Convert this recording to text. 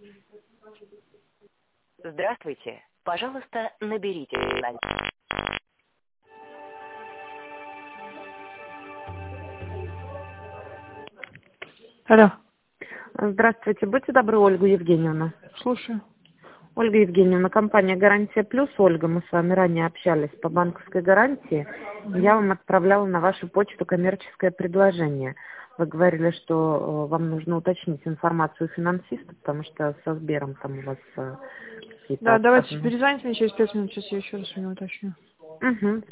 Здравствуйте. Пожалуйста, наберите. Алло, Здравствуйте, будьте добры, Ольга Евгеньевна. слушаю. Ольга Евгеньевна, компания «Гарантия Плюс». Ольга, мы с вами ранее общались по банковской гарантии. Я вам отправляла на вашу почту коммерческое предложение. Вы говорили, что вам нужно уточнить информацию финансиста, потому что со Сбером там у вас какие-то... Да, давайте перезвоните мне через 5 минут, сейчас я еще раз у него уточню. Угу.